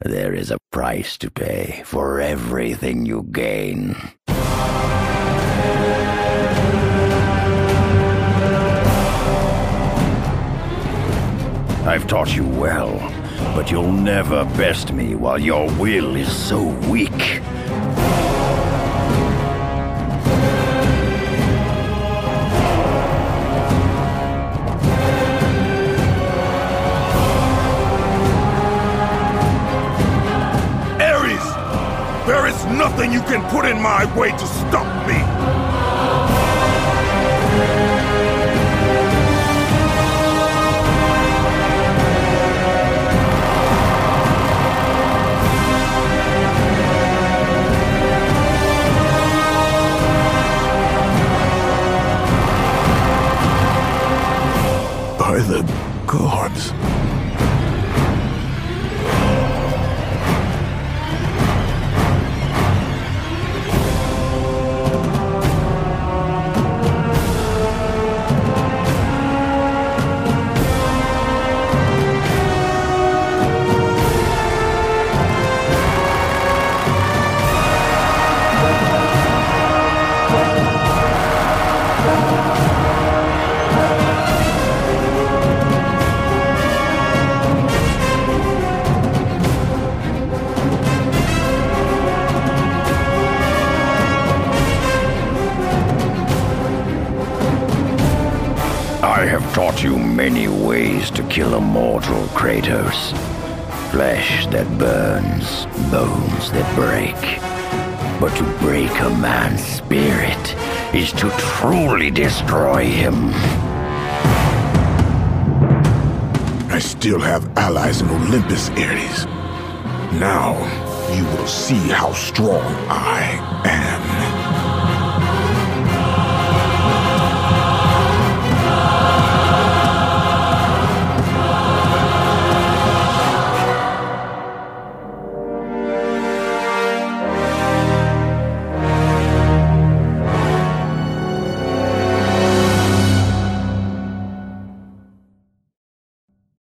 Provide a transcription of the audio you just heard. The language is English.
There is a price to pay for everything you gain. I've taught you well, but you'll never best me while your will is so weak. There is nothing you can put in my way to stop me! By the gods... I have taught you many ways to kill a mortal, Kratos. Flesh that burns, bones that break. But to break a man's spirit is to truly destroy him. I still have allies in Olympus, Ares. Now, you will see how strong I am.